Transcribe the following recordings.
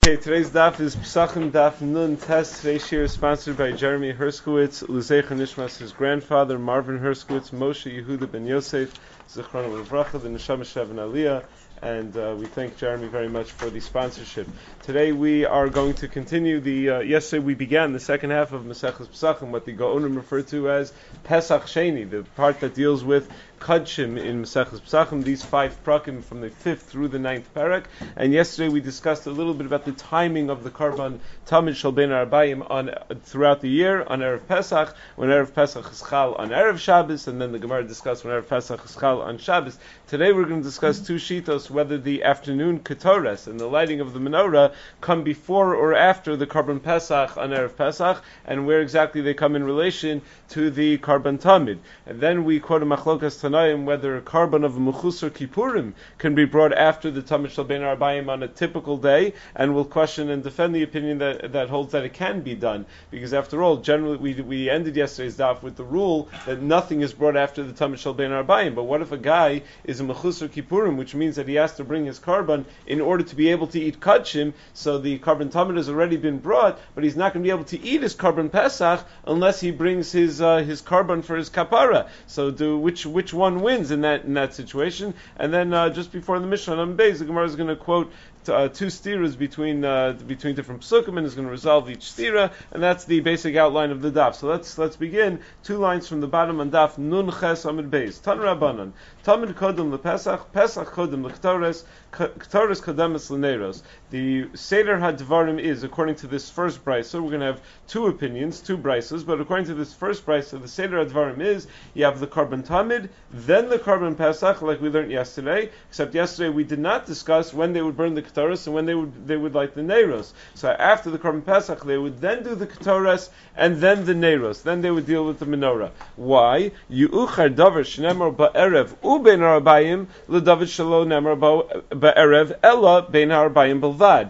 Okay, today's daf is Pesachim Daf Nun Tes. Today's shir is sponsored by Jeremy Herskowitz, L'Zeicha Nishmas, his grandfather, Marvin Herskowitz, Moshe Yehuda ben Yosef, Zichron L'Vracha, the Neshama Shev and Aliyah, and we thank Jeremy very much for the sponsorship. Today we are going to continue yesterday we began the second half of Maseches Pesachim, what the Gaonim refer to as Pesach Sheni, the part that deals with Kadshim in Maseches Pesachim, these 5 prakim from the 5th through the 9th parak. And yesterday we discussed a little bit about the timing of the Karban Tamid Shel Ben Arbayim throughout the year, on Erev Pesach, when Erev Pesach is Chal on Erev Shabbos, and then the Gemara discussed when Erev Pesach is Chal on Shabbos. Today we're going to discuss 2 shitos, whether the afternoon Ketores and the lighting of the menorah come before or after the Karban Pesach on Erev Pesach, and where exactly they come in relation to the Karban Tamid. And then we quote a Machlokas Tanaim whether a Karban of Mechusar Kippurim can be brought after the Tamid Shel Ben Arbayim on a typical day, and we'll question and defend the opinion that holds that it can be done, because after all, generally we ended yesterday's daf with the rule that nothing is brought after the Tamid Shel Ben Arbayim. But what if a guy is a Mechusar Kippurim, which means that he has to bring his Karban in order to be able to eat Kadshim, so the Karban Tamid has already been brought, but he's not going to be able to eat his Karban Pesach unless he brings his Karban for his Kapara. So which one wins in that situation? And then just before the Mishnah on Beis, the Gemara is going to quote 2 stiras between different psukim, and is going to resolve each stira, and that's the basic outline of the daf. So let's begin. 2 lines from the bottom on daf Nun Ches Amid Beis. Tan Rabbanan Tamid Kodem LePesach, Pesach Kodem LeKtoros, Ktoros Kodemes LeNeiros. The Seder HaDvarim is, according to this first brisa, we're going to have 2 opinions, 2 brisas, but according to this first brisa, the Seder HaDvarim is, you have the Karban Tamid, then the Karban Pesach, like we learned yesterday, except yesterday we did not discuss when they would burn the Ktoros and when they would light the Neiros. So after the Karban Pesach, they would then do the Ktoros and then the Neiros. Then they would deal with the menorah. Why? Yu'uchar davar shnemar ba'erev u'bein ha'arbayim l'davar shelo nemar ba'erev ella bein ha'arbayim belvad.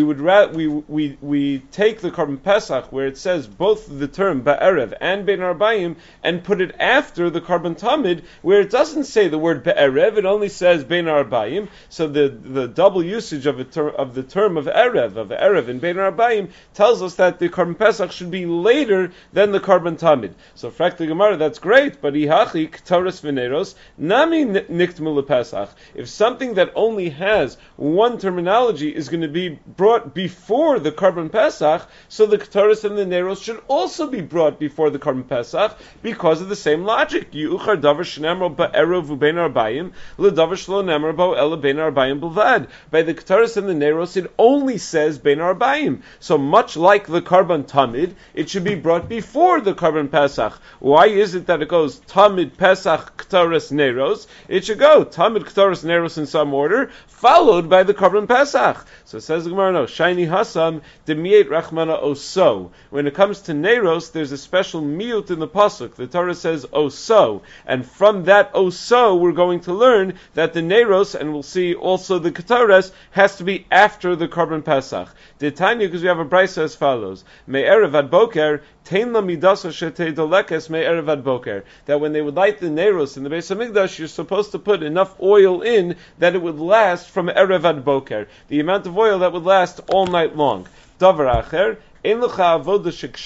We take the Karban Pesach where it says both the term ba'erev and bein ha'arbayim and put it after the Karban Tamid where it doesn't say the word ba'erev, it only says bein ha'arbayim. So the double usage of the term of Erev in Bein Arbayim tells us that the Karban Pesach should be later than the Karban Tamid. So frak the Gemara, that's great, but ihachi Ktoros v'Neiros nami niktmu lePesach. If something that only has one terminology is going to be brought before the Karban Pesach, so the Ktoros and the Neiros should also be brought before the Karban Pesach because of the same logic. Yuchar davar shnemar ba'erev u'bein arbayim l'davar shlo nemar bo ela bein arbayim belvad. By the Ktoros and the Neiros, it only says Bein Arbayim. So much like the Karban Tamid, it should be brought before the Karban Pesach. Why is it that it goes Tamid, Pesach, Ktoros, Neiros? It should go Tamid, Ktoros, Neiros in some order, followed by the Karban Pesach. So it says the Gemara, no, Shaini Hasam, Demiet Rachmana Oso. When it comes to Neiros, there's a special miut in the pasuk. The Torah says Oso, and from that Oso, we're going to learn that the Neiros, and we'll see also the Ktoros, has to be after the Karban Pesach. The Tanya, because we have a brisa as follows: Me'erev ad boker tein la midasa shetei dolekes me'erev ad boker. That when they would light the Neiros in the Beis Hamikdash, you're supposed to put enough oil in that it would last from erev ad boker, the amount of oil that would last all night long. Davar acher. Another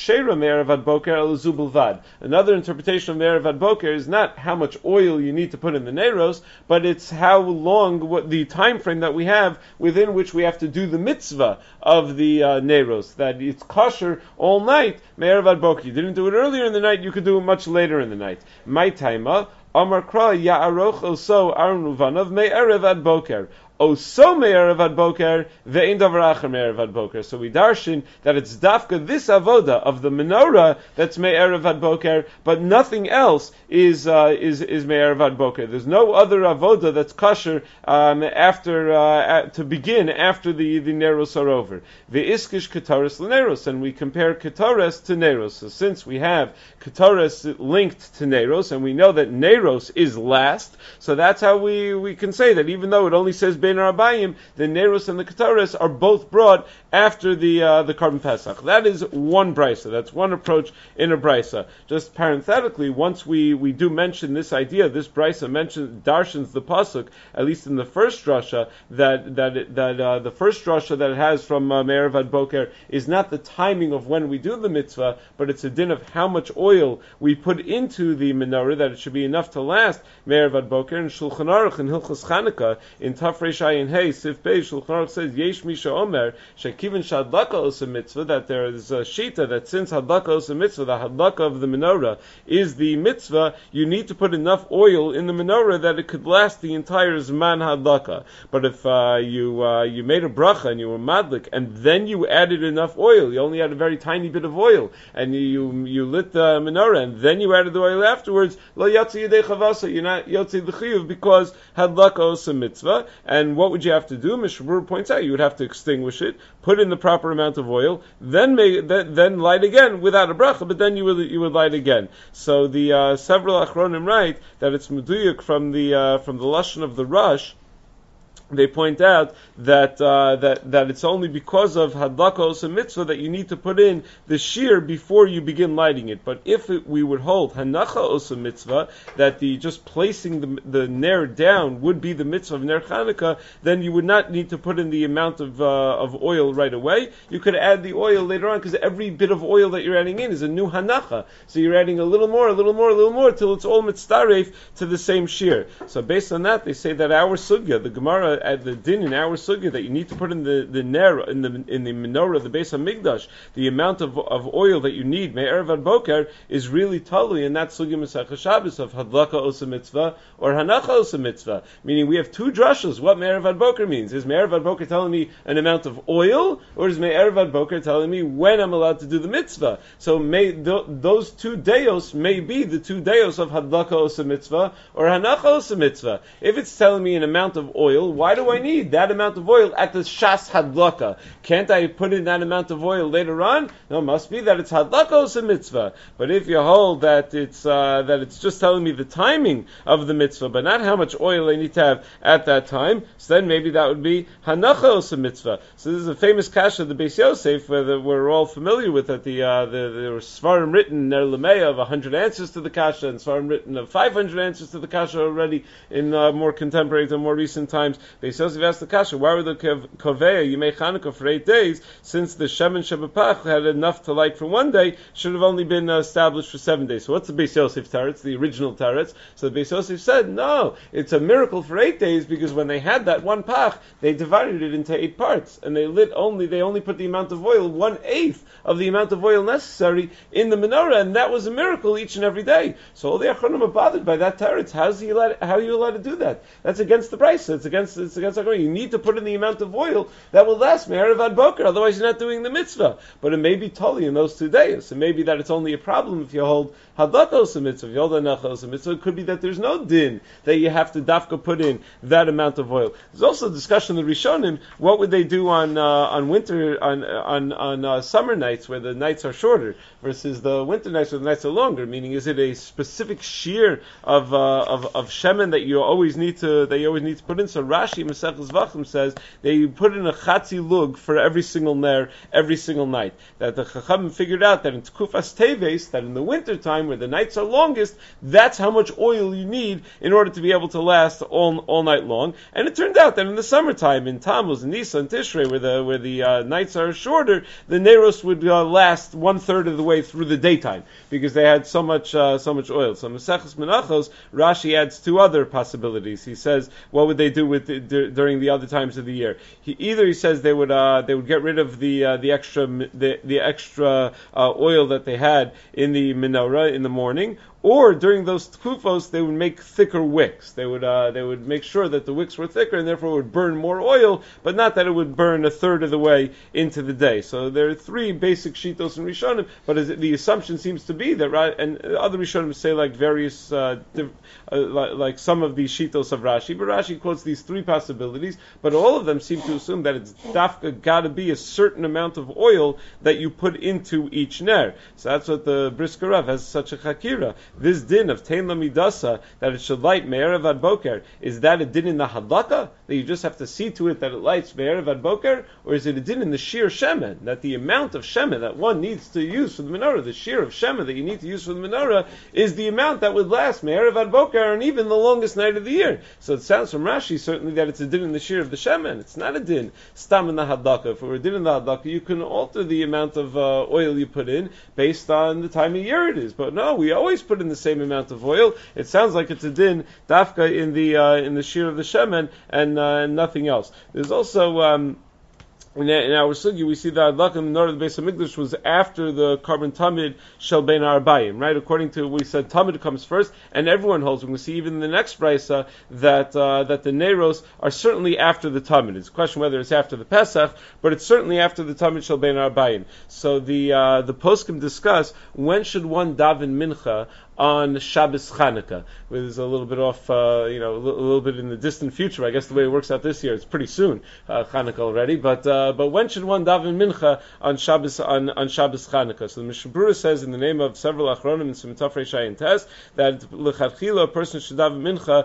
interpretation of Me'erev ad Boker is not how much oil you need to put in the Neiros, but it's how long, what the time frame that we have within which we have to do the mitzvah of the Neiros. That it's kosher all night, Me'erev ad Boker. You didn't do it earlier in the night, you could do it much later in the night. My taima, Amar Kra Ya'aroch Oso Aron Uvanav Me'erev ad Boker. Oso me'erev ad boker, ve'ein davar acher me'erev ad boker. So we darshan that it's dafka this avoda of the menorah that's me'erev ad boker, but nothing else is me'erev ad boker. There's no other avoda that's kosher to begin after the Neiros are over. Ve'iskish Ketoros l'Neiros, and we compare Ketoros to Neiros. So since we have Ketoros linked to Neiros, and we know that Neiros is last, so that's how we can say that even though it only says Ben Arabayim, the Neros and the Kataris are both brought after the Karban Pesach. That is one brisa. That's one approach in a brisa. Just parenthetically, once we do mention this idea, this brisa darshans the pasuk, at least in the first drasha, that the first drasha that it has from Me'erev ad Boker is not the timing of when we do the mitzvah, but it's a din of how much oil we put into the menorah, that it should be enough to last Me'erev ad Boker. And Shulchan Aruch in Hilchos Chanukah in Tafresh Ayin Hey Sif Beis, Shulchan Aruch says Yesh Misha Omer Shekiven Shadlaka Osa Mitzvah, that there is a shita that since Hadlaka Osa Mitzvah, the Hadlaka of the menorah is the mitzvah, you need to put enough oil in the menorah that it could last the entire Zman Hadlaka. But if you made a bracha and you were madlik and then you added enough oil, you only had a very tiny bit of oil, and you lit the menorah and then you added the oil afterwards, lo yatsi yedei chavasa, you're not yatsi the chiyuv because hadlaka osa mitzvah. And what would you have to do? Mishabur points out you would have to extinguish it, put in the proper amount of oil, then light again without a bracha, but then you would light again. So the several achronim write that it's meduyuk from the lashon of the Rush. They point out that it's only because of hadlaka osa mitzvah that you need to put in the shear before you begin lighting it. But if we would hold hanacha osa mitzvah, that the just placing the ner down would be the mitzvah of ner Chanukah, then you would not need to put in the amount of oil right away. You could add the oil later on, because every bit of oil that you're adding in is a new hanacha. So you're adding a little more till it's all mitztaref to the same shear. So based on that, they say that our sugya, the Gemara at the din in our sugya, that you need to put in the ner in the menorah, the Beis HaMikdash, the amount of oil that you need me'erev ad boker is really totally in that sugya Masechah Shabbos of hadlaka osa mitzvah or hanacha osa mitzvah. Meaning we have two drashas what me'erev ad boker means. Is me'erev ad boker telling me an amount of oil, or is me'erev ad boker telling me when I'm allowed to do the mitzvah? So those two deos may be the two deos of hadlaka osa mitzvah or hanacha osa mitzvah. If it's telling me an amount of oil, why do I need that amount of oil at the shas hadlaka? Can't I put in that amount of oil later on? No, it must be that it's hadlaka osa mitzvah. But if you hold that it's just telling me the timing of the mitzvah, but not how much oil I need to have at that time, so then maybe that would be hanacha osa mitzvah. So this is a famous kasha of the Beis Yosef, where we're all familiar with it. There were svarim written ner lemeya of 100 answers to the kasha, and svarim written of 500 answers to the kasha already in more contemporary and more recent times. Beis Yosef asked the kasha, why were the koveya Yimei Chanukah for 8 days, since the shemen shebepach had enough to light for 1 day, should have only been established for 7 days. So what's the Beis Yosef teretz, the original teretz? So the Beis Yosef said, no, it's a miracle for 8 days, because when they had that one pach, they divided it into 8 parts, and they only put the amount of oil, 1/8 of the amount of oil necessary in the menorah, and that was a miracle each and every day. So all the achronim are bothered by that teretz. How are you allowed to do that? That's against the brisa. It's against you need to put in the amount of oil that will last me'erev ad boker, otherwise you're not doing the mitzvah. But it may be totally in those 2 days. It may be that it's only a problem if you hold hadlaka osa mitzvah, if you hold hanacha osa mitzvah. It could be that there's no din that you have to dafka put in that amount of oil. There's also a discussion in the Rishonim, what would they do on summer nights where the nights are shorter versus the winter nights where the nights are longer? Meaning, is it a specific shear of shemen that you always need to put in? So Rashi Masechus Vachim says they put in a chatzi lug for every single ner every single night. That the Chachamim figured out that in Tkufas Teves, that in the winter time where the nights are longest, that's how much oil you need in order to be able to last all night long. And it turned out that in the summertime, in Tammuz, in Nisan, Tishrei, where the nights are shorter, the neros would last 1/3 of the way through the daytime because they had so much oil. So Maseches Menachos, Rashi adds 2 other possibilities. He says, what would they do during the other times of the year? He says they would get rid of the extra oil that they had in the menorah in the morning, or during those tkufos they would make thicker wicks. They would make sure that the wicks were thicker and therefore would burn more oil, but not that it would burn 1/3 of the way into the day. So there are 3 basic shitos in Rishonim, but the assumption seems to be that, and other Rishonim say like various like some of these shitos of Rashi, but Rashi quotes these 3 possibilities, but all of them seem to assume that it's dafka got to be a certain amount of oil that you put into each ner. So that's what the Brisker Rav has such a chakira. This din of tein lamidasa, that it should light me'erev ad boker, is that a din in the hadlaka, that you just have to see to it that it lights me'erev ad boker, or is it a din in the sheer shemen, that the amount of shemen that one needs to use for the menorah, the sheer of shemen that you need to use for the menorah, is the amount that would last me'erev ad boker, and even the longest night of the year. So it sounds from Rashi certainly that it's a din in the sheer of the shemen. It's not a din stam in the hadlaka. If it were a din in the hadlaka, you can alter the amount of oil you put in based on the time of year it is. But no, we always put in the same amount of oil. It sounds like it's a din dafka in the sheer of the shemen and nothing else. There's also in our sugi, we see that Adlaka in the north of the Beis Hamikdash was after the carbon tamid shel bein arbayim, right? According to we said, tamid comes first, and everyone holds. We're going to see even in the next brisa that the neros are certainly after the tamid. It's a question whether it's after the Pesach, but it's certainly after the tamid shel bein arbayim. So the poskim discuss when should one daven mincha on Shabbos Chanukah. There's a little bit off, a little bit in the distant future. I guess the way it works out this year, it's pretty soon, Chanukah already. But when should one daven mincha on Shabbos Chanukah? So the Mishnah Berurah says in the name of several achronim and some Tafrei Shayin Tes that l'chadchila a person should daven mincha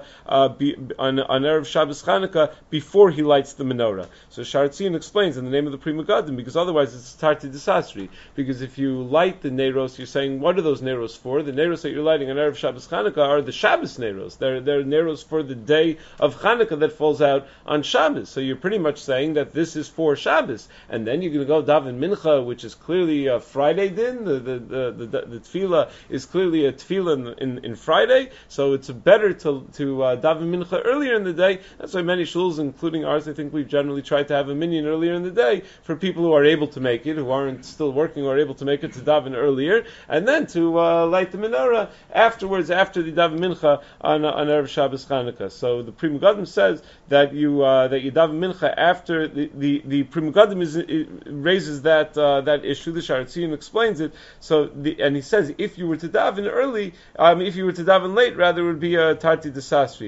on erev Shabbos Chanukah before he lights the menorah. So Sharatzian explains in the name of the Pri Megadim, because otherwise it's tarti disasri. Because if you light the neros, you're saying what are those neros for? The neros that you're lighting on erev Shabbos Chanukah are the Shabbos neros. They're neros for the day of Chanukah that falls out on Shabbos. So you're pretty much saying that this is for Shabbos, and then you're going to go daven mincha, which is clearly a Friday din. The tefillah is clearly a tefillah in Friday. So it's better to daven mincha earlier in the day. That's why many shuls, including ours, I think we've generally tried to have a minyan earlier in the day for people who are able to make it, who aren't still working, who are able to make it to daven earlier, and then to light the menorah afterwards, after the daven mincha on erev Shabbos Chanukah. So the Pri Megadim says that you daven mincha after the Pri Megadim raises that issue. The Sharatzian explains it. And he says if you were to daven early, if you were to daven late, rather it would be a tarti desasri.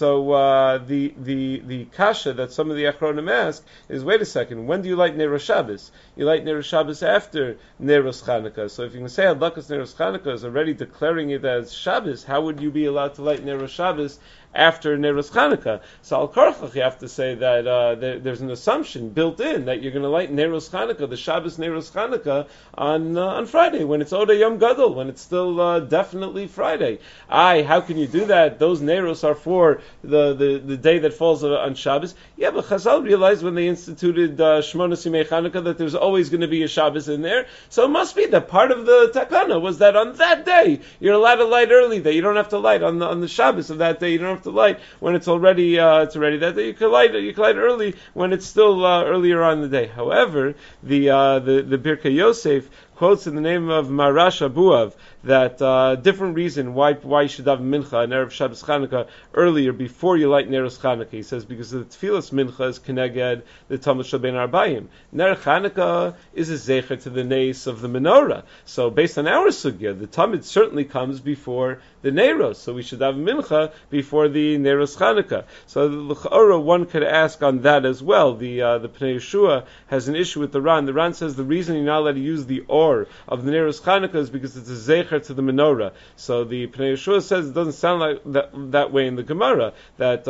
So the kasha that some of the achronim ask is, wait a second, when do you light Neros Shabbos? You light Neros Shabbos after Neros Chanukah. So if you can say Adlakas Neros Chanukah is already declaring it as Shabbos, how would you be allowed to light Neros Shabbos after Neros Chanukah? So al karchach, you have to say that there's an assumption built in that you're going to light Neros Chanukah, the Shabbos Neros Chanukah, on Friday when it's Oda Yom Gadol, when it's still definitely Friday. How can you do that? Those Neros are for the day that falls on Shabbos. Yeah, but Chazal realized when they instituted Shmona Simei Chanukah that there's always going to be a Shabbos in there. So it must be that part of the takana was that on that day you're allowed to light early. That you don't have to light on the Shabbos of that day. You don't have to light when it's already that day. You can light early when it's still earlier on in the day. However, the Birkei Yosef quotes in the name of Marash Abuav that different reason why you should have mincha and erev Shabbos Chanukah earlier before you light Neros Chanukah. He says because the tefillas mincha is keneged the Talmud shel bein arbayim. Ner Chanukah is a zecher to the nes of the menorah. So based on our sugya, the Talmud certainly comes before the Neros. So we should have mincha before the Neros Chanukah. So l'cha'ora one could ask on that as well. The Pnei Yeshua has an issue with the Ran. The Ran says the reason you're not allowed to use the or of the Neros Chanukah is because it's a zecher to the menorah. So the Pnei Yeshua says it doesn't sound like that way in the Gemara. That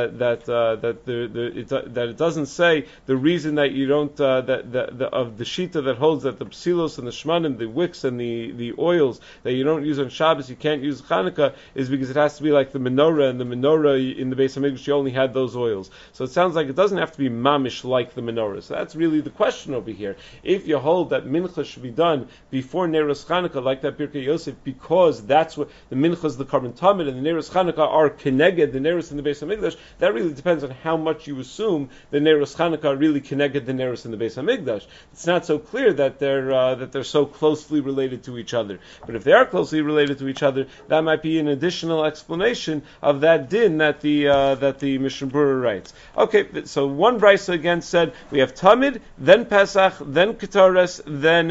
it doesn't say the reason that you don't of the shita that holds that the psilos and the shmanim, the wicks and the oils that you don't use on Shabbos, you can't use Chanukah, is because it has to be like the menorah, and the menorah in the Beis Hamikdash you only had those oils. So it sounds like it doesn't have to be mamish like the menorah. So that's really the question over here. If you hold that mincha should be done before Neros Chanukah, like that Birkei Yosef, because that's what the mincha is the carbon tamid and the Neros Chanukah are keneged the Neros in the Beis Hamikdash, that really depends on how much you assume the Neros Chanukah are really keneged the Neros in the Beis Hamikdash. It's not so clear that they're so closely related to each other. But if they are closely related to each other, that might be an additional explanation of that din that the Mishnah Berurah writes. Okay, so one brisa again said we have tamid, then Pesach, then Ketoras, then Neros.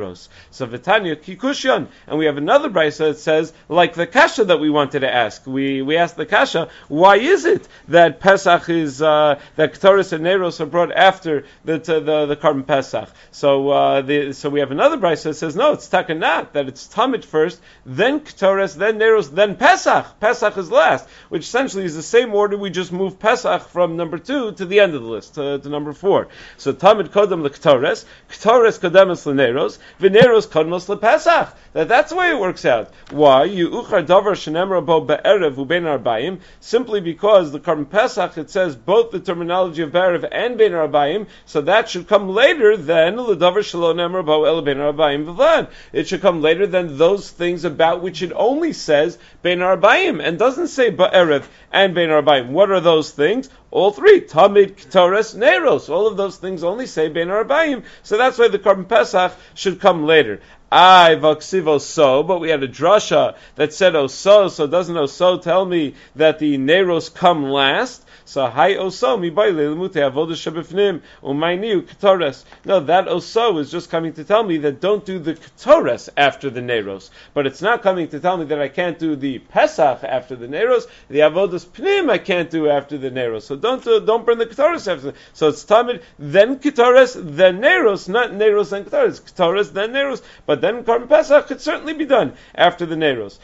Neiros. So Vitanya Kikushan, and we have another brisa that says, like the kasha that we wanted to ask. We asked the kasha, why is it that Pesach is that Ketores and Neiros are brought after the Karban Pesach? So we have another brisa that says, no, it's takanat, that it's Tamid first, then Ketores, then Neiros, then Pesach. Pesach is last, which essentially is the same order. We just move Pesach from number 2 to the end of the list, to number 4. So Tamid Kodem LeKetores, Ketores Kodemus LeNeiros, V'Neiros Kodemos LePesach. That's the way it works out. Why? Yu'uchar davar shenemra bo be'erev u'bein arbaim, simply because the Karban Pesach, it says both the terminology of be'erev and bein arbaim, so that should come later than l'davar shelo nemra bo el bein arbaim v'vad. It should come later than those things about which it only says bein arbaim, and doesn't say be'erev and bein arbaim. What are those things? All three. Tamid, Ketores, Neiros. All of those things only say bein arbaim, so that's why the Karban Pesach should come later. Vaksiv oso, but we had a drasha that said oso, so doesn't oso tell me that the Neiros come last? So hi oso mi by leilmute avodah shebefnim umayniu ketores. No, that oso is just coming to tell me that don't do the ketores after the Neiros, but it's not coming to tell me that I can't do the Pesach after the Neiros. The avodas pnim I can't do after the Neiros. So don't burn the ketores after. So it's tamid then ketores then Neiros, not Neiros then ketores. Ketores then Neiros, but then Karban Pesach could certainly be done after the Neiros.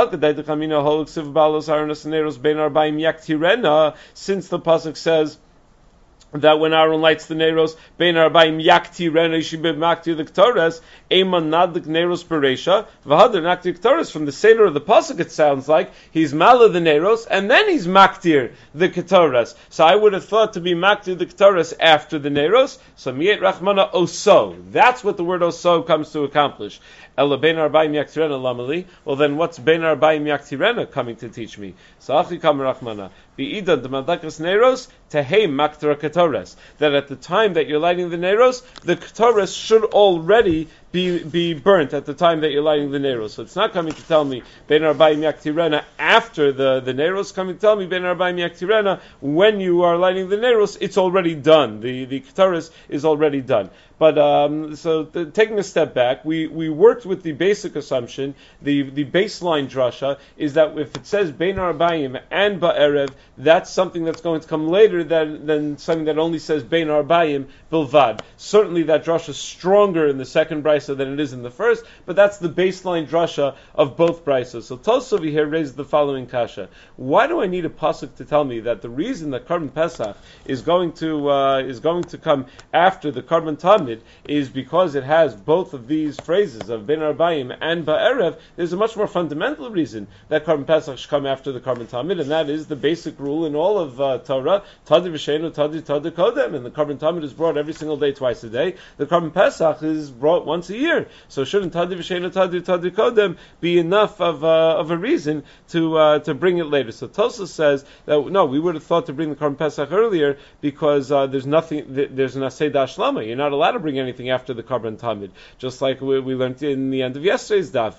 Since the pasuk says that when Aaron lights the Neiros, Bein Arbaim Yakti Rena Yishibib Makti the Ketores, Eiman Nadlik Neiros Beresha, Vahadar Nakti Ketores. From the Seder of the pasuk, it sounds like he's Mala the Neiros, and then he's Maktir the Ketores. So I would have thought to be Maktir the Ketores after the Neiros. So Miet Rachmana Oso. That's what the word Oso comes to accomplish. Ela Bein Arbaim Yaktirena Lamali. Well, then what's Bein Arbaim Yaktirena coming to teach me? So Achi Kam Rachmana. Be'idan the Madakas Neiros Tehei Maktir Ketores. That at the time that you're lighting the Neiros, the Ketores should already be burnt at the time that you're lighting the Neiros. So it's not coming to tell me Bein Arbaim Yaktirena after the Neiros, coming to tell me Bein Arbaim Yaktirena when you are lighting the Neiros, it's already done. The Ketores is already done. But taking a step back, we worked with the basic assumption, the baseline drasha is that if it says Bein Arbaim and Ba'erev, that's something that's going to come later than something that only says Bein Arbaim Bilvad. Certainly that drasha is stronger in the second brisa than it is in the first, but that's the baseline drasha of both brisas. So Tosov here raised the following kasha: why do I need a pasuk to tell me that the reason that Karban Pesach is going to come after the Karban Tamid is because it has both of these phrases of Bein Arbaim and Ba'erev? There's a much more fundamental reason that Karban Pesach should come after the Karban Tamid, and that is the basic rule in all of Torah: Tadi v'sheinu Tadi Kodem. And the Karban Tamid is brought every single day, twice a day. The Karban Pesach is brought once a year. So shouldn't Tadi v'sheinu Tadi Kodem be enough of a reason to bring it later? So Tosas says that no, we would have thought to bring the Karban Pesach earlier because there's nothing. There's an Aseh Dashlama. You're not allowed to bring anything after the Karban Tamid. Just like we learned in the end of yesterday's daf,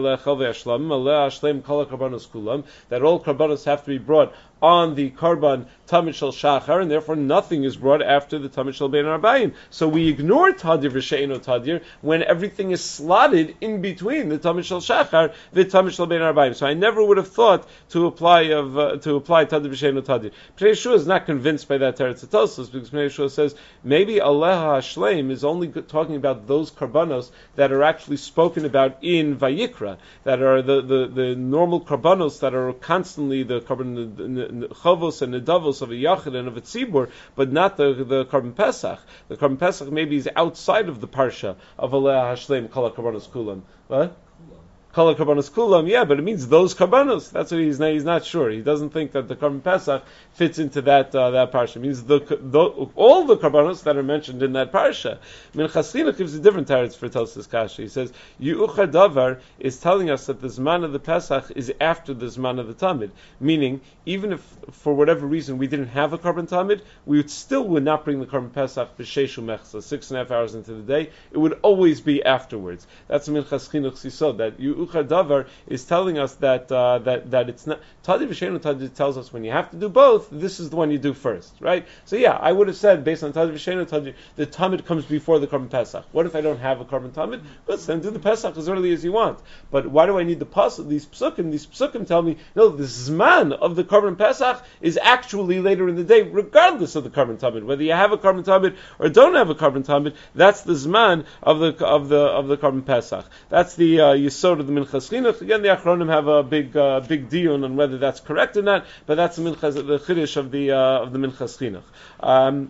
that all karbanos have to be brought on the Karban Tamid Shel Shachar, and therefore nothing is brought after the Tamid Shel Bein Arbaim. So we ignore Tadir v'She'eino Tadir when everything is slotted in between the Tamid Shel Shachar, the Tamid Shel Bein Arbaim. So I never would have thought to apply Tadir v'She'eino Tadir. Pnei Yeshua is not convinced by that Teretz Tosos, because Pnei Yeshua says maybe Aleha Hashleim is only talking about those karbanos that are actually spoken about in Vayikra, that are the normal karbanos that are constantly the karban chavos and nedavos of a yachid and of a tzibur, but not the Karban Pesach. The Karban Pesach maybe is outside of the parsha of Aleh Hashleim Kol HaKarbanos Kulam. What? Kol HaKarbanos Kulam, yeah, but it means those karbanos. That's what he's not sure. He doesn't think that the Karban Pesach fits into that parsha. It means all the karbanos that are mentioned in that parsha. Minchas Chinuch gives a different teretz for Tosas Kasha. He says Yu'uchar Davar is telling us that the Zman of the Pesach is after the Zman of the Tamid. Meaning, even if for whatever reason we didn't have a Karban Tamid, we would not bring the Karban Pesach b'sheishu mechza, 6.5 hours into the day. It would always be afterwards. That's Minchas Chinuch Sisod, that Meuchar Davar is telling us that it's not Tadi V'Sheinu Tadi tells us when you have to do both, this is the one you do first, right? So yeah, I would have said based on Tadi V'Sheinu Tadi, the Tamid comes before the Korban Pesach. What if I don't have a Korban Tamid? Good, then do the Pesach as early as you want. But why do I need the pasuk? These psukim tell me no, the Zman of the Korban Pesach is actually later in the day, regardless of the Korban Tamid. Whether you have a Korban Tamid or don't have a Korban Tamid, that's the Zman of the Korban Pesach. That's the Yesod of the Minchas Chinuch. Again, the Achronim have a big diyun on whether that's correct or not, but that's the Chiddush of the Minchas Chinuch.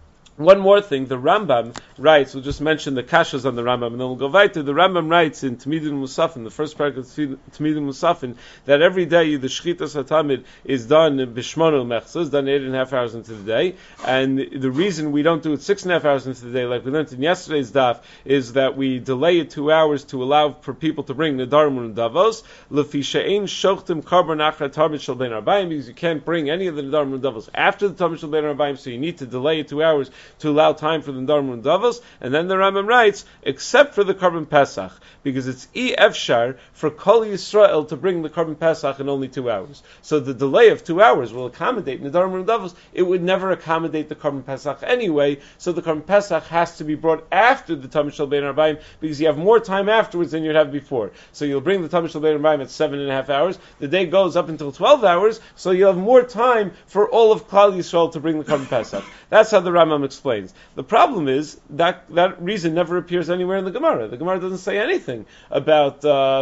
One more thing, the Rambam writes, we'll just mention the kashas on the Rambam, and then we'll go weiter. The Rambam writes in Tamidin Musafin, the first paragraph of Tamidin Musafin, that every day the Shchitas HaTamid is done b'shmonel mechzos, done 8.5 hours into the day, and the reason we don't do it 6.5 hours into the day, like we learned in yesterday's daf, is that we delay it 2 hours to allow for people to bring Nedarim and Davos, lefi she'ein shochtim karban achar Tamid shel bein arbaim, because you can't bring any of the Nedarim and Davos after the Tamid shel bein arbaim, so you need to delay it 2 hours to allow time for the Nedarim and Davos. And then the Rambam writes, except for the Korban Pesach, because it's efshar for Kol Yisrael to bring the Korban Pesach in only 2 hours. So the delay of 2 hours will accommodate Nedarim and Davos. It would never accommodate the Korban Pesach anyway, so the Korban Pesach has to be brought after the Tamid shel bein arbaim, because you have more time afterwards than you'd have before. So you'll bring the Tamid shel bein arbaim at 7.5 hours, the day goes up until 12 hours, so you'll have more time for all of Klal Yisrael to bring the Korban Pesach. That's how the Rambam explains. The problem is that reason never appears anywhere in the Gemara. The Gemara doesn't say anything about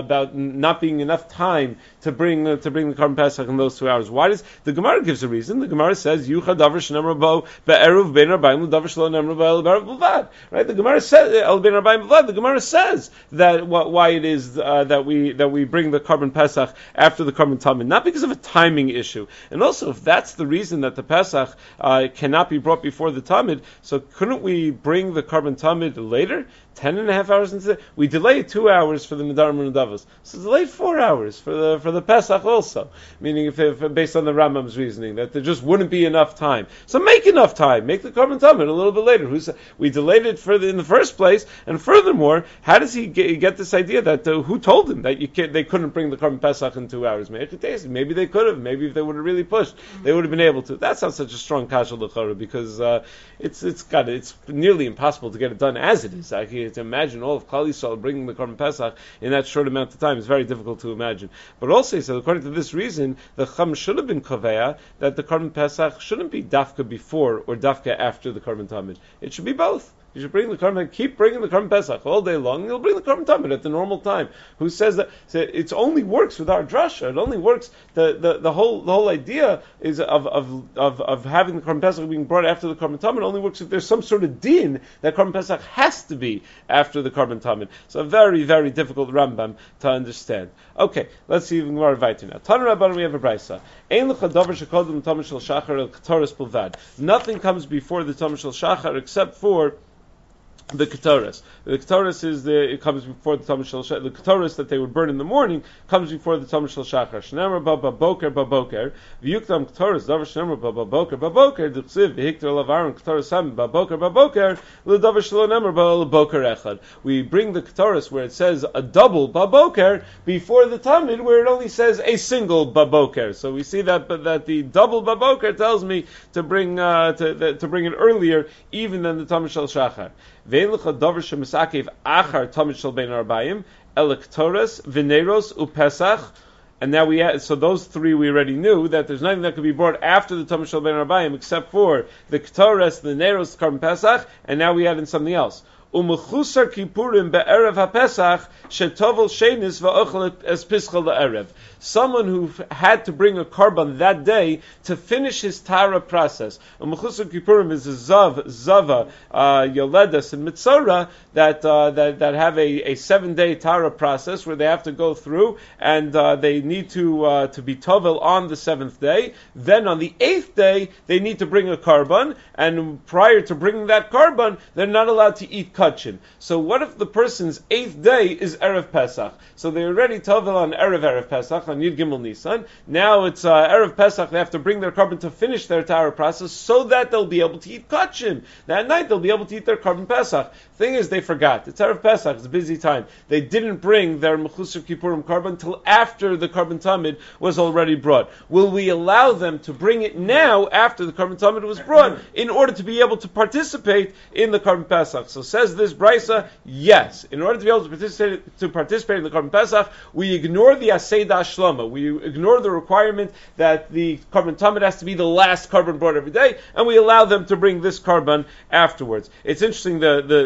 not being enough time to bring the Korban Pesach in those 2 hours. Why does the Gemara gives a reason? The Gemara says Yucha davar shenemar bo be'eruv bein arbaim davar shelo nemar bo el be'eruv b'vad. Right? The Gemara says el bein arbaim b'vad. The Gemara says that why it is that we bring the Korban Pesach after the Korban Tamid, not because of a timing issue. And also, if that's the reason that the Pesach cannot be brought before the Tamid, so couldn't we bring the Korban Tamid later? 10.5 hours into the, we delayed 2 hours for the Nedarim and Davos, so delayed 4 hours for the Pesach also. Meaning, if based on the Rambam's reasoning, that there just wouldn't be enough time. So make enough time. Make the Korban Tamid a little bit later. We delayed it in the first place, and furthermore, how does he get this idea that who told him that they couldn't bring the Korban Pesach in 2 hours? Maybe they could have. Maybe if they would have really pushed, they would have been able to. That's not such a strong kasha l'chara, because it's nearly impossible to get it done as it is. To imagine all of Klal Yisrael bringing the Korban Pesach in that short amount of time is very difficult to imagine. But also, so according to this reason, the Chum should have been koveya that the Korban Pesach shouldn't be dafka before or dafka after the Korban Tamid. It should be both. You should bring the Korban, keep bringing the Korban Pesach all day long, and you'll bring the Korban Tamid at the normal time. Who says that? So it only works with our drasha. It only works. The whole idea is of having the Korban Pesach being brought after the Korban Tamid only works if there's some sort of din that Korban Pesach has to be after the Korban Tamid. So a very, very difficult Rambam to understand. Okay, let's see even more weiter now. Tana Rabbanan, we have a braysa. Ein lecha davar shekodem Tamid shel Shachar el Ketoras bilvad. Nothing comes before the Tamid shel Shachar except for the Ketoras. The Ketoras it comes before the Tamid shel Shachar. The Ketoras that they would burn in the morning comes before the Tamid shel Shachar. Shneimar ba boker v'yuktam Ketoras davar shneimar ba boker d'chsiv v'hikter lavaron Ketoras ham ba boker l'davar shelo nemar ba boker echad. We bring the Ketoras where it says a double ba boker before the Tamid where it only says a single ba boker. So we see that the double ba boker tells me to bring it earlier even than the Tamid shel Shachar. Ve'lecha davar shemisakev achar Tamid shel bein arbaim elektoras v'neiros upesach. And now so those three we already knew that there's nothing that could be brought after the Tamid shel bein arbaim except for the Ketoras, the neiros, Korban Pesach, and now we add in something else. Umechusar kippurim be'erev haPesach shetovel shenis va'ochel es pischal la'erev. Someone who had to bring a korban that day to finish his tara process. Umechusar kippurim is a zava, yoledas, and mitzora that have a 7-day tara process where they have to go through and they need to be tovel on the 7th day. Then on the 8th day they need to bring a korban, and prior to bringing that korban, they're not allowed to eat kosher. kachim. So what if the person's 8th day is Erev Pesach? So they already tovel on Erev Pesach, on Yud Gimel Nisan. Now it's Erev Pesach, they have to bring their carbon to finish their Tara process so that they'll be able to eat kachim. That night they'll be able to eat their carbon Pesach. Thing is, they forgot. It's Erev Pesach, it's a busy time. They didn't bring their Mechusar Kippurim carbon until after the carbon Tamid was already brought. Will we allow them to bring it now after the carbon Tamid was brought in order to be able to participate in the carbon Pesach? So says this Brisa, yes. In order to be able to participate in the carbon Pesach, we ignore the Aseidah Shlama. We ignore the requirement that the carbon Tamid has to be the last carbon brought every day, and we allow them to bring this carbon afterwards. It's interesting,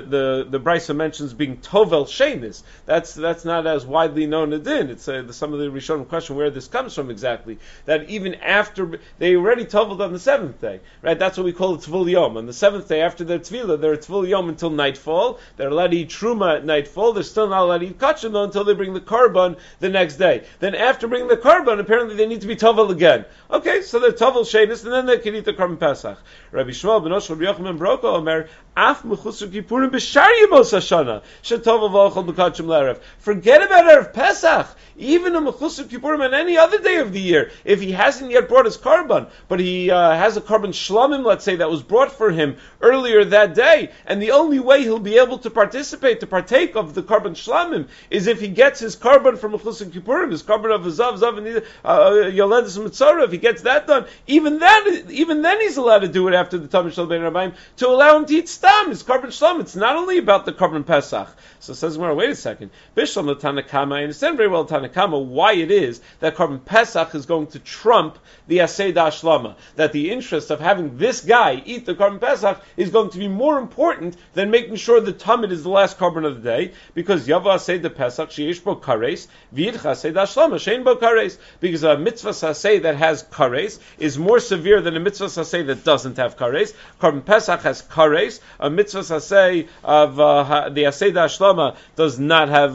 the Brisa mentions being Tovel Shenis. That's not as widely known a din. It's some of the Rishonim question where this comes from exactly. That even after they already Toveled on the 7th day, right? That's what we call it Tvul Yom. On the 7th day after their Tvilah, they're Tvul Yom until nightfall. They're allowed to eat Truma at nightfall. They're still not allowed to eat Kachim though until they bring the Karban the next day. Then after bringing the Karban, apparently they need to be Tovel again. Okay, so they're Tovel Shenis, and then they can eat the Karban Pesach. Rabbi Shmuel ben Oshel Rabbi Yochanan ben Broka Omer, Af Mechusar Kippurim b'Shar Yemos Hashana Shetovel v'Ochel b'Kachim l'Erev. Forget about Erev Pesach. Even a Mechusar Kippurim on any other day of the year, if he hasn't yet brought his Karban, but he has a Karban Shlamim, let's say, that was brought for him earlier that day, and the only way he'll be able to partake of the Karban Shlamim, is if he gets his Karban from Mechusar Kippurim, his Karban of Zav, and Yoledus Mitzorah, if he gets that done, even then he's allowed to do it after the Tamid Shel Bein Rabbaim, to allow him to eat Stam, his Karban Shlam. It's not only about the Karban Pesach. So it says, well, wait a second. Bishlam the Tanakama, I understand very well Tanakama why it is that Karban Pesach is going to trump the Aseidah Shlama. That the interest of having this guy eat the Karban Pesach is going to be more important than making sure the Tamid is the last Karban of the day, because Yava Aseidah Pesach, Sheyesh Bo Kares, V'yidcha Aseidah Shlama, Shein Bo Kares. Because a mitzvah saseh that has kares is more severe than a mitzvah saseh that doesn't have kares. Karban Pesach has kares. A mitzvah saseh of the Aseidah Shlama does not have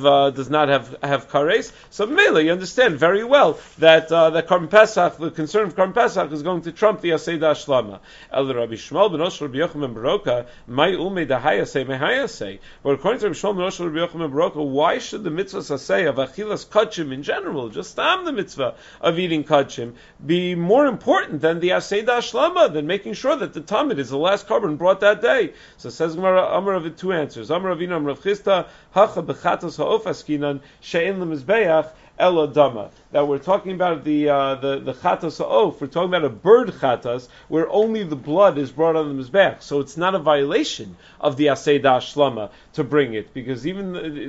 kares. So Mela, you understand very well that Karban Pesach, the concern of Karban Pesach, is going to trump the Aseidah Shlama. El Rabbi Shmuel ben Oshel Rabbi Yochanan ben Baroka, Mai Ume Dahayaseh Mehayaseh. But according to Rabbi Shmuel ben Oshel Rabbi Yochanan ben Baroka, why should the mitzvah saseh of Achilas Kachim in general, just the mitzvah of eating kachim, be more important than the Aseidah Shlama, than making sure that the Tamid is the last carbon brought that day? So it says Amar of it, two answers. Amar Avinu Amar Rav Chisda, Hacha bechatos ha'of askinan she'en lemizbeach elo dama. That we're talking about the chatas ha'of. We're talking about a bird chatas where only the blood is brought on the mizbeach. So it's not a violation of the Aseidah Shlama to bring it, because even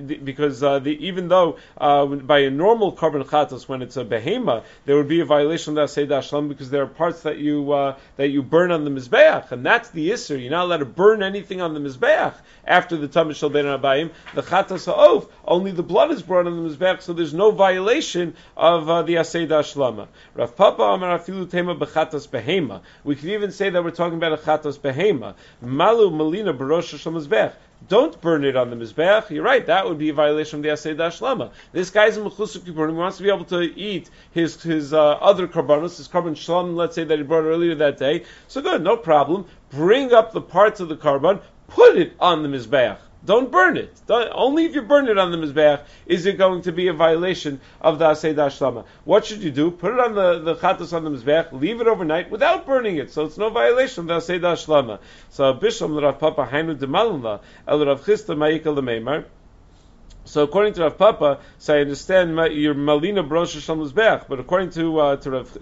though by a normal carbon chatas, when it's a behema, there would be a violation of the Aseidah Shlama, because there are parts that you burn on the mizbeach, and that's the isser. You're not allowed to burn anything on the mizbeach after the Tamid Shel Bein Rabbaim. The chatas ha'of, only the blood is brought on the mizbeach, so there's no violation of the Aseidah Shlama. Rav Papa Amar Afilu Tema Bechatas Behema. We can even say that we're talking about a chatas behema. Malu Melina Barosh Shel Mizbeach. Don't burn it on the Mizbeach. You're right, that would be a violation of the Aseidah Shlama. This guy's a Mechusar Kippurim, he wants to be able to eat his other Karbanos, his Karban Shlam, let's say, that he brought earlier that day. So good, no problem. Bring up the parts of the Karban, put it on the Mizbeach. Don't burn it. Only if you burn it on the Mizbeach is it going to be a violation of the Aseidah Shlama. What should you do? Put it on the chatas on the Mizbeach, leave it overnight without burning it, so it's no violation of the Aseidah Shlama. So Bishlam l'Rav Papa Hainu Demalala El Rav Chisda Ma'ikal L'Meimar. So according to Rav Papa, so I understand your Malina Brosh Shal Mizbeach, but according to Rav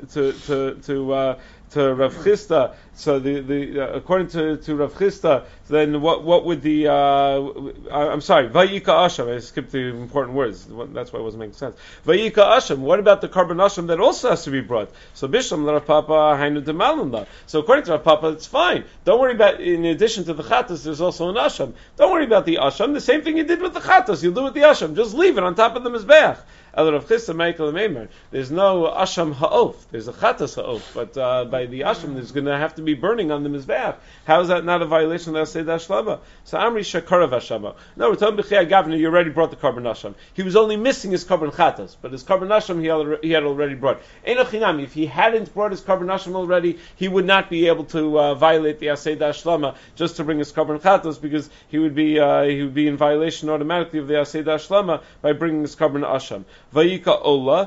Chisda, so according to Rav Chisda, then what would the I'm sorry, Vayika Asham, I skipped the important words, that's why it wasn't making sense. Vayika Asham, what about the Karban Asham that also has to be brought? So Bishlam Rav Papa Hainu Demalala. So according to Rav Papa, it's fine. Don't worry about, in addition to the Chatas, there's also an Asham. Don't worry about the Asham, the same thing you did with the Chatas, you'll do with the Asham, just leave it on top of the Mizbeach. There's no Asham Ha'of, there's a Chatas Ha'of, but by by the asham, there's going to have to be burning on the mizbeach. How is that not a violation of the Aseh Dashlama? So Amri Shakarav Hashama. No, we're talking B'chei Gavna, you already brought the Karban Asham. He was only missing his Karban Chatas, but his Karban Asham he had already brought. Einochinami, if he hadn't brought his Karban Asham already, he would not be able to violate the Aseh Dashlama just to bring his Karban Chatas, because he would be in violation automatically of the Aseh Dashlama by bringing his Karban Asham. Vayika Ola,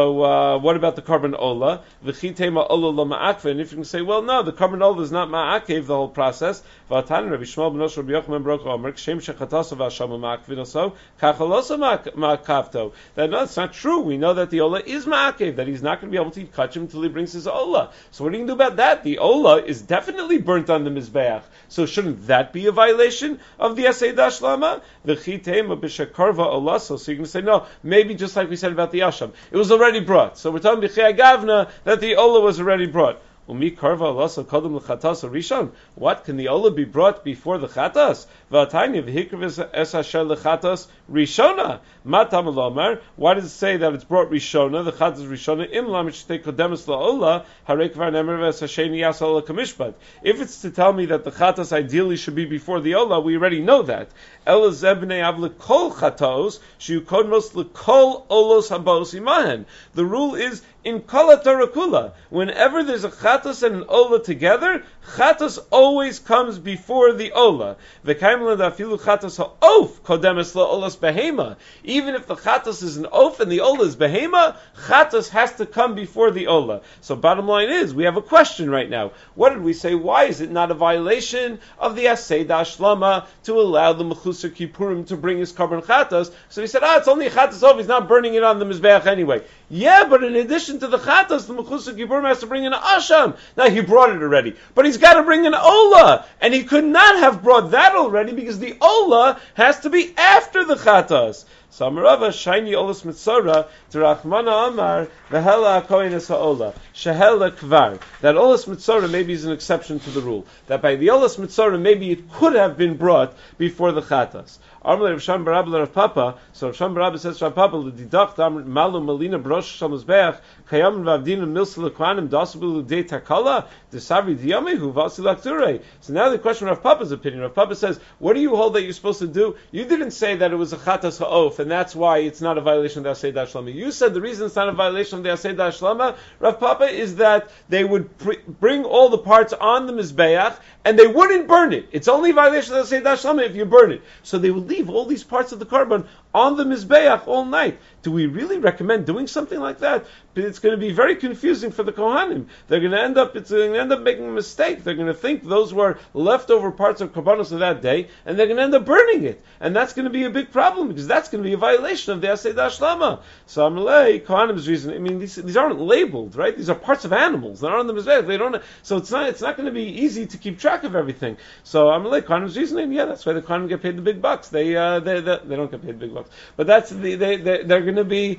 so what about the Karban Ola? V'chitema Ola lo ma'akve, and if you can say, well, no, the Karban Ola is not ma'akev, the whole process. V'atan Rabbi Shmuel ben Rabbi Yochanan ben Baruch Omer, Kshem shechatasav ha'asham ma'akvinoso, kachalosa ma'akavto. That no, it's not true. We know that the Ola is ma'akev, that he's not going to be able to eat kachim until he brings his Ola. So what are you going to do about that? The Ola is definitely burnt on the Mizbeach. So shouldn't that be a violation of the Aseh Dashlama? V'chitema b'shakarva Ola. So you're going to say, no, maybe just like we said about the Asham. It was already brought. So we're talking B'chei Gavna that the Ola was already brought. Umi karva alasa kodem l'chatas rishon. What, can the ola be brought before the chatas? V'atanya v'hikriv es asher l'chatas rishona. Matam l'omar. Why does it say that it's brought rishona? The chatas rishona. Im lam shtei kodemus la'ola harei kvar nemer v'es hasheni yas ola kamishpat. If it's to tell me that the chatas ideally should be before the ola, we already know that. Ela zebnei av l'kol chatos shiu kodmos l'kol olos habos imahen. The rule is in kala tarakula. Whenever there's a chatas and an ola together, chatas always comes before the ola. V'kaimla dafilu chatas ha'of kodemes la'olas behema. Even if the chatas is an oaf and the ola is behema, chatas has to come before the ola. So bottom line is, we have a question right now. What did we say? Why is it not a violation of the Aseh Dashlama to allow the Mechusar Kippurim to bring his Karban Chatas? So he said, it's only a chatas oaf, he's not burning it on the Mizbeach anyway. Yeah, but in addition to the chatas, the Mechusar Kippurim has to bring in an asham. Now he brought it already, but he's got to bring an ola, and he could not have brought that already because the ola has to be after the chatas. So Amarava shiny olas mitzora to Rachmana Amar v'hela hakohen es ha'ola shehela kvar. That olas mitzora maybe is an exception to the rule. That by the olas mitzora maybe it could have been brought before the chatas. Amalei Rav Sham Barabba Rav Papa. So Rav Sham Barabba says to Rav Papa l'didacht malu malina brosh shalmazbeach kayam v'avdina milsa l'kvanim dasabu l'dei takala desavri diyamehu v'asi l'akturei. So now the question of Rav Papa's opinion. Rav Papa says, what do you hold that you're supposed to do? You didn't say that it was a chatas ha'of, and that's why it's not a violation of the Aseh Dashlama. You said the reason it's not a violation of the Aseh Dashlama, Rav Papa, is that they would bring all the parts on the Mizbeach, and they wouldn't burn it. It's only a violation of the Aseh Dashlama if you burn it. So they would leave all these parts of the Karban on the Mizbeach all night. Do we really recommend doing something like that? But it's going to be very confusing for the Kohanim. They're going to end up making a mistake. They're going to think those were leftover parts of Karbanos of that day, and they're going to end up burning it. And that's going to be a big problem, because that's going to be a violation of the Aseh Dashlama. So Amalei, Kohanim's reason, these aren't labeled, right? These are parts of animals. They're on the Mizbeach. They don't, so it's not going to be easy to keep track of everything. So Amalei, Kohanim's reasoning, that's why the Kohanim get paid the big bucks. They don't get paid big bucks. But that's they're going to be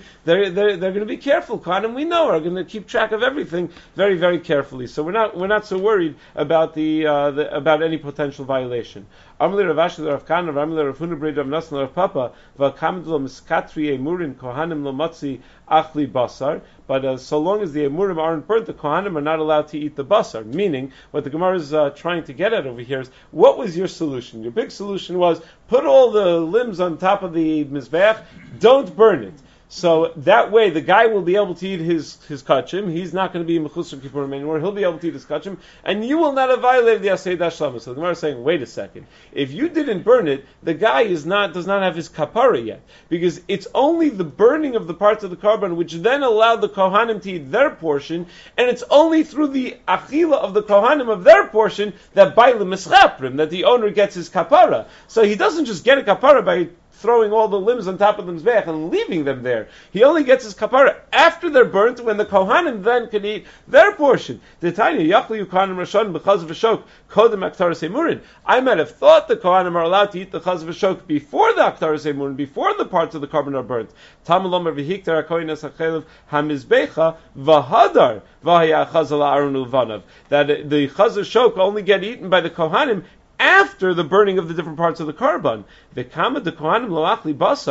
careful. Kohanim, we know, are going to keep track of everything very, very carefully. So we're not so worried about about any potential violation. Amalei Rav Ashi Rav Kana, Amalei Rav Huna Brei Rav Nassan Rav Papa, v'kamd lo miskatri emurin kohanim lo matzi achli basar. But so long as the emurim aren't burnt, the kohanim are not allowed to eat the basar. Meaning, what the Gemara is trying to get at over here is, what was your solution? Your big solution was, put all the limbs on top of the mizbeach, don't burn it. So that way, the guy will be able to eat his kachim. He's not going to be Mechusar Kippurim anymore. He'll be able to eat his kachim, and you will not have violated the Aseh Dashlama. So the Gemara is saying, wait a second. If you didn't burn it, the guy does not have his kapara yet, because it's only the burning of the parts of the Karban which then allowed the Kohanim to eat their portion, and it's only through the achila of the Kohanim of their portion that by the mischaprim, that the owner gets his kapara. So he doesn't just get a kapara by throwing all the limbs on top of the mizbeach and leaving them there. He only gets his kapara after they're burnt, when the kohanim then can eat their portion. The tanya yachli kohanim rashon b'chaz v'shok kodem aktaras emurin. I might have thought the kohanim are allowed to eat the chaz v'shok before the aktaras emurin, before the parts of the carbon are burnt. Tamalomar v'hiktar hakoyin es hachelev hamizbecha v'hadar v'haya chazal ha'arun ulvanav. That the chaz v'shok only get eaten by the kohanim after the burning of the different parts of the Karban. The Kama de Kohanim Loachli Basar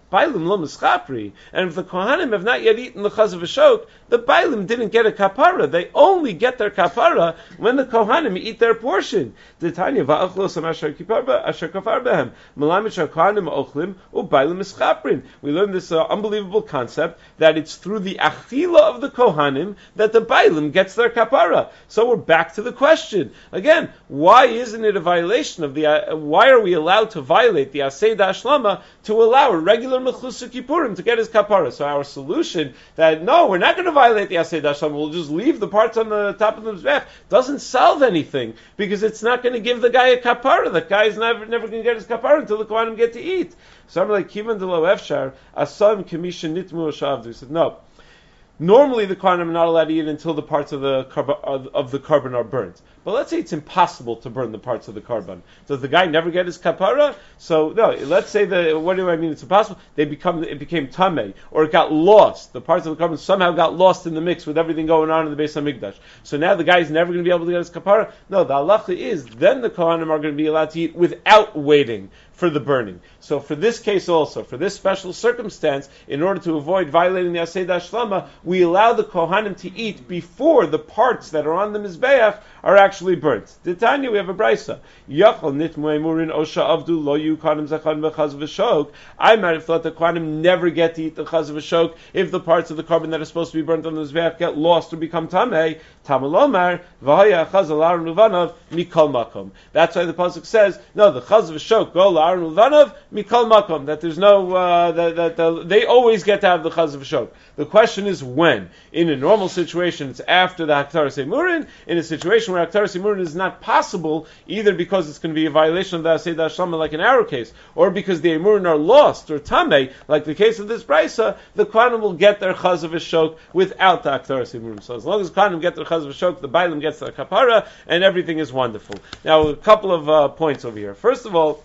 Bailim lo mischapri. And if the Kohanim have not yet eaten the chaz v'shok, the Bailim didn't get a kapara. They only get their kapara when the Kohanim eat their portion. The Tanya va'achlos asher kafar behem. Melamid Kohanim ochlim u'Bailim mischaprin. We learned this unbelievable concept that it's through the achila of the Kohanim that the Bailim gets their kapara. So we're back to the question again. Why isn't it a violation of the? Why are we allowed to violate the Aseh Dashlama to allow a regular Mechusar Kippurim to get his kapara? So our solution that no, we're not going to violate the Aseh Dashlama. We'll just leave the parts on the top of the mizbech doesn't solve anything because it's not going to give the guy a kapara. The guy is never going to get his kapara until the Kohanim get to eat. So I'm like Kivan de lo efshar asam kamisha nitmu shavdu. He said no. Normally, the Kohanim are not allowed to eat until the parts of the carbon are burnt. But let's say it's impossible to burn the parts of the carbon. Does the guy never get his kapara? So no. Let's say what do I mean? It's impossible. It became tamei, or it got lost. The parts of the carbon somehow got lost in the mix with everything going on in the Beis Hamikdash. So now the guy is never going to be able to get his kapara. No, the halacha is then the Kohanim are going to be allowed to eat without waiting for the burning. So for this case also, for this special circumstance, in order to avoid violating the Aseh Dashlama, we allow the Kohanim to eat before the parts that are on the Mizbeach are actually burnt. Tanya, we have a brisa. Yachal nitmu emurin osha avdu lo yu Kohanim zachan v'chaz v'shok. I might have thought the Kohanim never get to eat the chaz v'shok if the parts of the carbon that are supposed to be burnt on the Mizbeach get lost or become tamei. Tamalomar v'haya chaz al luvanav mikol makom. That's why the pasuk says, no, the chaz v'shok go l'Aaron Ulvanav mikol makom. That there's no they always get to have the chaz v'shok. The question is when. In a normal situation, it's after the Haktaras Emurin. In a situation where Haktaras Emurin is not possible, either because it's going to be a violation of the Aseh Dashlama, like in our case, or because the Emurin are lost or tamei, like the case of this brisa, the Kohanim will get their chaz v'shok without the Haktaras Emurin. So as long as Kohanim get their chaz v'shok, the Bailim gets their kapara, and everything is wonderful. Now, a couple of points over here. First of all,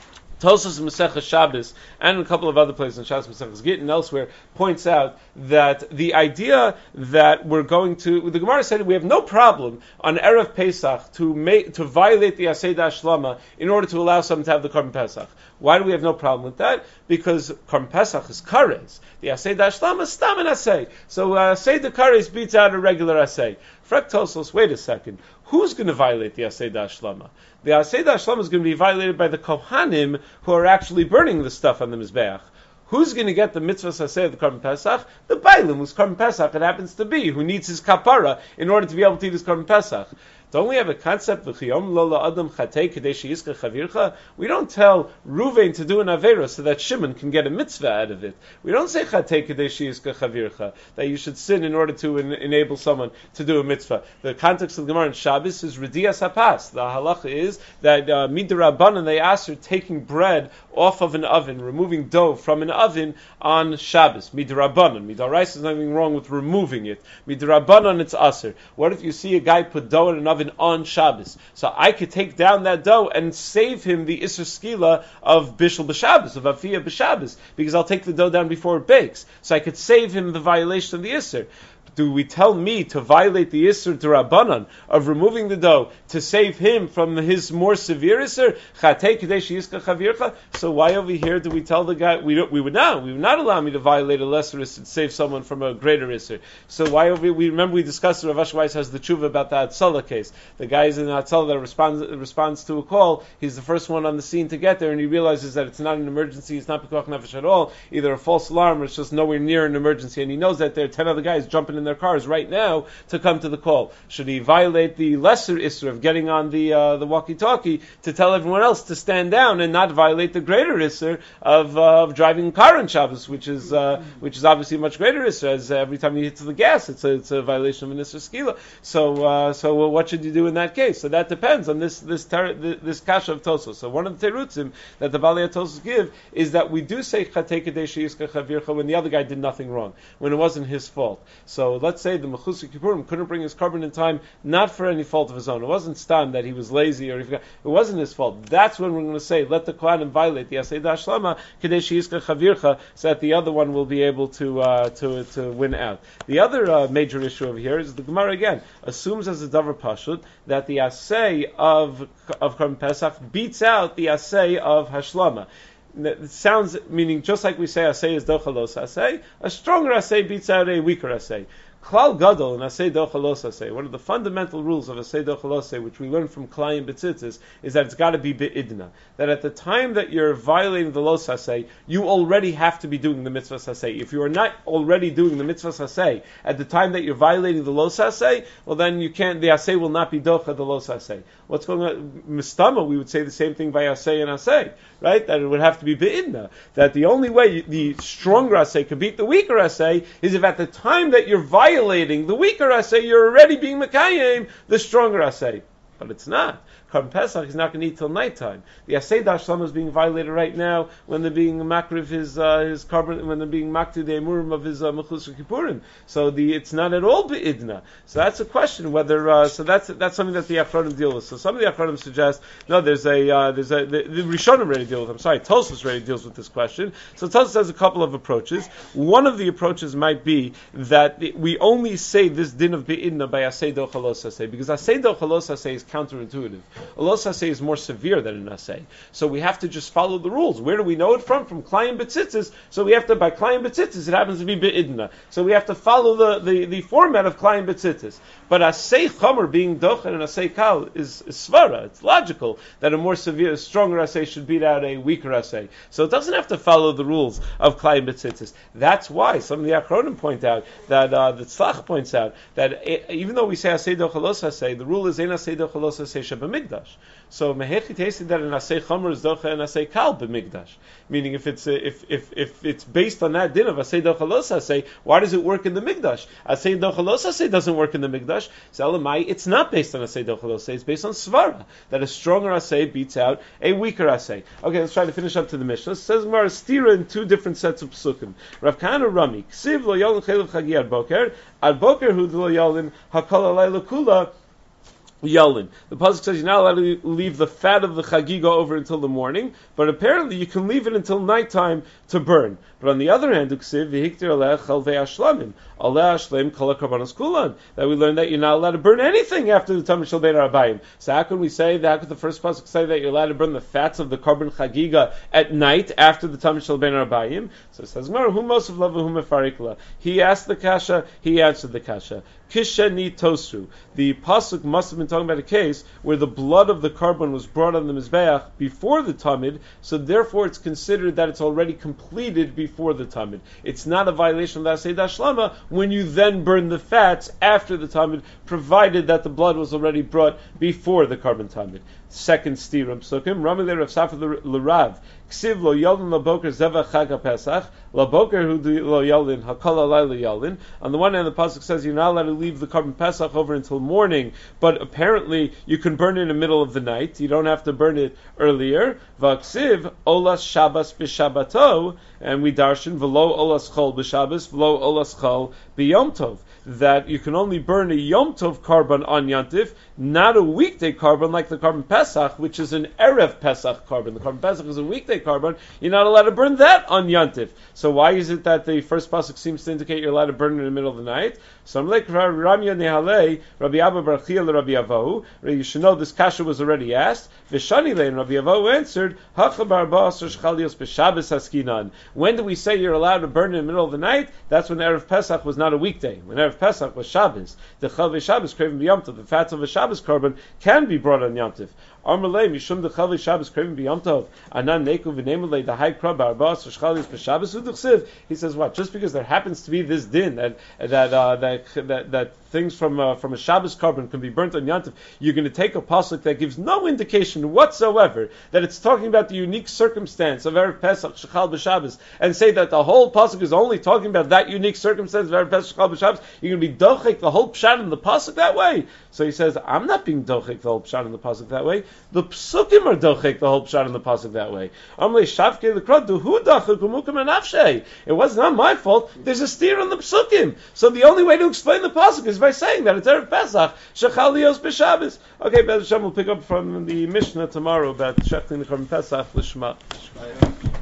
Tosfos Masechah Shabbos and a couple of other places in Shabbos Masechah Gittin and elsewhere points out that the idea that we're going to, the Gemara said we have no problem on Erev Pesach to violate the Aseh Dashlama in order to allow someone to have the Korban Pesach. Why do we have no problem with that? Because Korban Pesach is kares. The Aseh Dashlama is stam and Aseh. So Aseh the kares beats out a regular Aseh. Frek Tosfos, wait a second. Who's going to violate the Aseh Dashlama? The Aseh Dashlama is going to be violated by the Kohanim who are actually burning the stuff on the Mizbeach. Who's going to get the mitzvah saseh of the Korban Pesach? The Bailim, whose Korban Pesach it happens to be, who needs his kapara in order to be able to eat his Korban Pesach. Don't we have a concept of Chiyom lo la'adam chatei kedei sheyiska chavircha? We don't tell Ruvain to do an avera so that Shimon can get a mitzvah out of it. We don't say chatei kedei sheyiska chavircha, that you should sin in order to enable someone to do a mitzvah. The context of the Gemara in Shabbos is Redias HaPas. The halacha is that midrabanan they ask her taking bread off of an oven, removing dough from an oven on Shabbos. Midrabanan. Midaraisa is nothing wrong with removing it. Midrabanan it's aser. What if you see a guy put dough in an oven on Shabbos? So I could take down that dough and save him the Isser Skila of Bishul B'Shabbos, of Afiyah B'Shabbos, because I'll take the dough down before it bakes. So I could save him the violation of the Isser. Do we tell me to violate the Isser D'Rabbanan of removing the dough to save him from his more severe Isser? So why over here do we tell the guy, we would not allow me to violate a lesser Isser to save someone from a greater Isser. So why over here, we discussed, Rav Asher Weiss has the tshuva about the Hatzalah case. The guy is in the Hatzalah that responds to a call. He's the first one on the scene to get there, and he realizes that it's not an emergency, it's not Pekuach Nefesh at all, either a false alarm or it's just nowhere near an emergency, and he knows that there are 10 other guys jumping in their cars right now to come to the call. Should he violate the lesser Isser of getting on the walkie-talkie to tell everyone else to stand down and not violate the greater Isser of driving a car on Shabbos, which is obviously a much greater Isser, as every time you hit the gas, it's a violation of an Isser Skila. So what should you do in that case? So that depends on this kasha of Tosfos. So one of the terutzim that the Balei Tosfos give is that we do say Chatei Kedei Sheyiska Chavircha when the other guy did nothing wrong, when it wasn't his fault. So let's say the Mechusar Kippurim couldn't bring his carbon in time, not for any fault of his own. It wasn't stam that he was lazy or he forgot. It wasn't his fault. That's when we're going to say, let the Kohanim violate the Aseh Dashlama, Kedei Sheyiska Chavircha, so that the other one will be able to win out. The other major issue over here is the Gemara again assumes as a davar pashut that the Aseh of Korban Pesach beats out the Aseh of Hashlama. it sounds, meaning just like we say asay is dochalos asay, a stronger asay beats out a weaker asay. Klal Gadol and Asay Dochalos Asay, one of the fundamental rules of Asay Dochalos Asay, which we learn from Klayim B'tzitzis, is that it's got to be Be'idna. That at the time that you're violating the Los Asay, you already have to be doing the Mitzvah Asay. If you are not already doing the Mitzvah Asay at the time that you're violating the Los Asay, well then you can't, the Asay will not be Docha the Los Asay. What's going on? Mistama, we would say the same thing by Asay and Asay, right? That it would have to be Be'idna. That the only way the stronger Asay could beat the weaker Asay is if at the time that you're violating the weaker assay, you're already being Mekayim, the stronger assay. But it's not. Karban Pesach is not going to eat till nighttime. The Asay Dashlama is being violated right now when they're being makriv his carbon, when they're being makti the emurim of his mechus kippurim. So it's not at all beidna. So that's a question whether. So that's something that the Achronim deal with. So some of the Achronim suggest no. The Rishonim already deal with. I'm sorry, Tosfos already deals with this question. So Tosfos has a couple of approaches. One of the approaches might be that we only say this din of beidna by Asay Dochalos Asay because Asay Dochalos Asay is counterintuitive. A los asay is more severe than an asay, so we have to just follow the rules. Where do we know it from? From Klayim B'tzitzis. So we have to, by Klayim B'tzitzis, it happens to be Be'idna. So we have to follow the format of Klayim B'tzitzis. But asay chomer being dochen and asay kal is svara. It's logical that a more severe, stronger asay should beat out a weaker asay. So it doesn't have to follow the rules of Klayim B'tzitzis. That's why some of the Achronim point out that the Tzlach points out that even though we say asay dochalos asay, the rule is ein asay dochalos asay shabamigdash. So mehechi tasted that an asay chomer is docha and asay kal b'migdash. Meaning, if it's based on that din of asay dochalos asay, why does it work in the migdash? Asay dochalos asay doesn't work in the migdash. So elamai, it's not based on asay dochalos asay. It's based on svara that a stronger asay beats out a weaker asay. Okay, let's try to finish up to the Mishnah. It says Gemara stira in two different sets of psukim. Rav Kahana Rami ksiv lo yalin chelev chagi ad boker hu lo yalin hakol alayla kula. Yalin. The pasuk says you're not allowed to leave the fat of the chagiga over until the morning, but apparently you can leave it until nighttime to burn. But on the other hand, that we learned that you're not allowed to burn anything after the Tamid Shel Bein Arabayim. So how could we say that? How could the first pasuk say that you're allowed to burn the fats of the korban chagiga at night after the Tamid Shel Bein Arabayim? So it says, he asked the kasha, he answered the kasha. Kisheni Tosru. The pasuk must have been talking about a case where the blood of the korban was brought on the mizbeach before the tamid, so therefore it's considered that it's already completed before the tamid. It's not a violation of the Asay Dashlama when you then burn the fats after the tamid, provided that the blood was already brought before the korban tamid. Second stiram psukim. Ramile Rav Safar l'Rav. Ksiv lo yalin laboker zevach chag pesach laboker hu lo yalin hakol alayla yalin. On the one hand, the pasuk says you're not allowed to leave the korban pesach over until morning, but apparently you can burn it in the middle of the night. You don't have to burn it earlier. Vaksiv olas shabbos b'shabbato, and we darshan v'lo olas chol b'shabbos v'lo olas chol b'yom tov. That you can only burn a Yom Tov korban on Yantif, not a weekday korban like the korban Pesach, which is an Erev Pesach korban. The korban Pesach is a weekday korban. You're not allowed to burn that on Yantif. So why is it that the first pasuk seems to indicate you're allowed to burn it in the middle of the night? So I'm like Ramya Nehalei, Rabbi Abba Bar Chia Rabbi Avohu. You should know this kasha was already asked. V'shani lein Rabbi Avohu answered, Hachabar Ba'asar Shchalios b'Shabbos Haskinan. When do we say you're allowed to burn it in the middle of the night? That's when Erev Pesach was not a weekday. When Erev Pesach was Shabbos. The Chalvei Shabbos craving b'Yom Tov. The fats of a Shabbos korban can be brought on Yom Tov. Armalei Mishum the Chalvei Shabbos craving b'Yom Tov. Anan Neku v'Neimulei the High Krab Arba'as Shchalios b'Shabbos Uduchsiv. He says what? Just because there happens to be this din that things from a Shabbos korban can be burnt on Yom Tov, you're going to take a pasuk that gives no indication whatsoever that it's talking about the unique circumstance of Erev Pesach Shechal b'Shabbos, and say that the whole pasuk is only talking about that unique circumstance of Erev Pesach Shechal b'Shabbos. You're going to be dochek the whole pshat in the pasuk that way. So he says, I'm not being dochek the whole pshat in the pasuk that way. The psukim are dochek the whole pshat in the pasuk that way. It was not my fault. There's a steer on the psukim. So the only way to explain the pasuk is by saying that it's Erev Pesach Shechal Lios b'Shabbos. Okay, Be'ez Hashem, we'll pick up from the Mishnah tomorrow about Shechting the Korban Pesach Lishma.